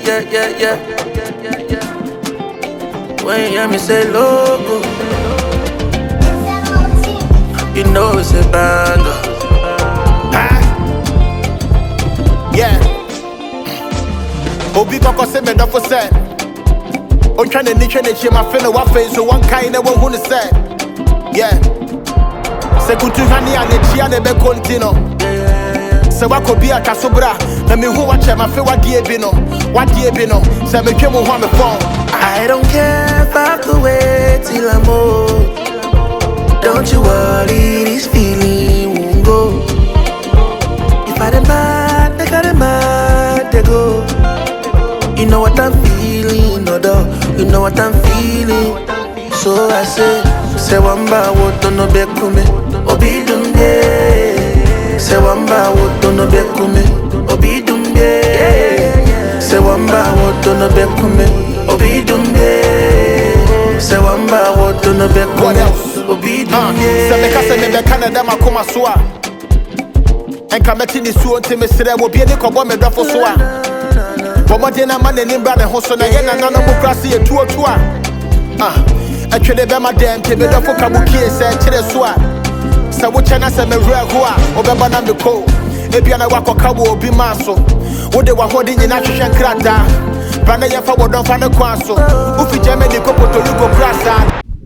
yeah. When you hear me say logo, you know it's a banger. Yeah. Obi Bako say me don't for say. On trying to niche and share my friend what face so one kind of one who said. Yeah. Se kutu hani ane chia ne be continue. Se wako bi akasobra na me hu wache ma fe wadie bi no. Se me twem ho me phone. I don't care if I have to wait till I'm old. Don't you worry, this feeling won't go. If I demand, make I demand, they go. You know what I'm feeling, no doubt. You know what I'm feeling. So I say wamba woto no bekume, obi dumbe. Say wamba woto no bekume, obi dumbe. Say wamba woto no bekume, obi dumbe. Say wamba woto no bekume, obi dumbe. Say me kase me be Canada makoma soa. Enka meti ni suo ntime sere wo bie ni kobo me dofo soa. Bomode na man ni bra ne ho so na ye na no mo krase ye tuo tuo a. Atwede be ma dem te me dofo kabukie se kire soa. Say wo chena se me wura ho a obeba na me ko. Ebia na wakoka wo obi maso. Wo de wa hodi nyina hwehwe nkrata. Bra na ye fa wo don fa ne kwa so. Ufi Germany ko Puerto Rico krasa.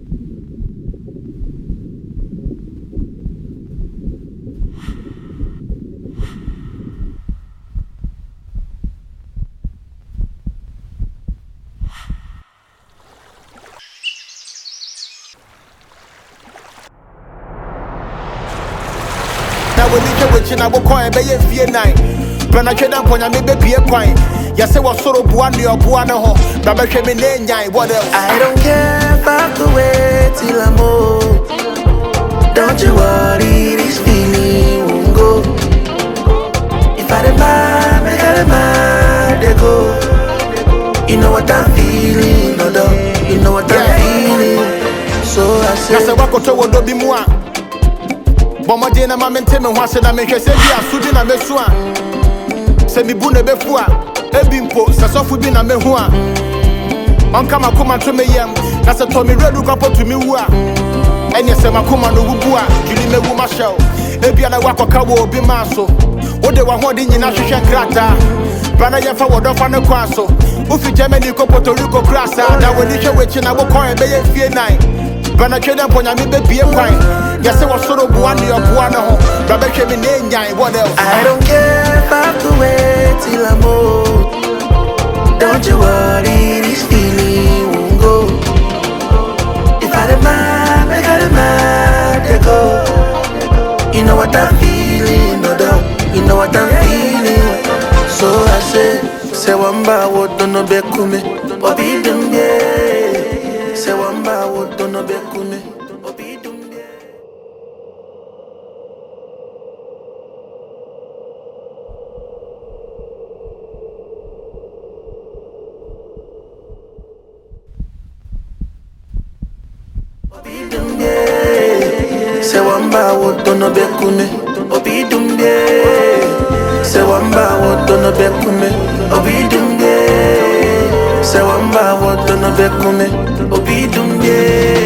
When you get with China, we'll call it Fear Nine. When I trade up on your maybe be a coin. Yes, I was sort of one or Buana home. Baba came in there, what else? I don't care if I have to wait till I'm old. Don't you worry, this feeling won't go. If I demand, make I demand, they go. You know what I'm feeling, no doubt. You know what I'm feeling. So I say, I walk out to be more. Bomode na mamente me hwase na me hwese bi asudi na mesua. Se mi bu na befua, ebi mpo se sofu bi na mehu a. Onka makoma to me yam, na se to me redu kwapo to me wu a. Enye se makoma no wubu a, juli me wu ma shell. Ebi na wakoka wo obi maso. Wo de wa hodi nyina hwehwe nkrata. Bana ye fa wodofa ne kwaso. Ufi Germany ko Puerto Rico krasa. Na we ni hwe wechi na wo kon ebe ye Fear Nine. Bana tweda mponya me be bie kwan. Yes, I was sort of one year, Buana. Baba came in there, what else? I don't care if I have to wait till I'm old. Don't you worry, this feeling won't go. If I demand, make I demand, they go. You know what I'm feeling, no doubt. You know what I'm feeling. So I say wamba woto no bekume, obi dumbe. Say wamba woto no bekume, obi dumbe. Se wamba woto no bekume, obi dumbe. Se wamba woto no bekume, obi dumbe. Se wamba woto no bekume, obi dumbe.